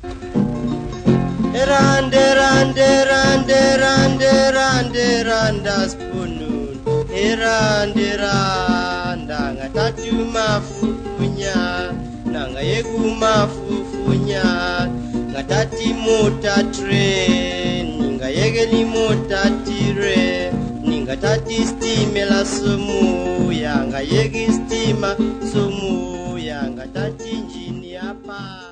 Randa spunun randa ngatatu mafufunya nanga yegu mafufunya ngatati mota train ninga yegeli mota tire ninga tati stimela sumu yanga yegi stima sumu yanga tati njini hapa.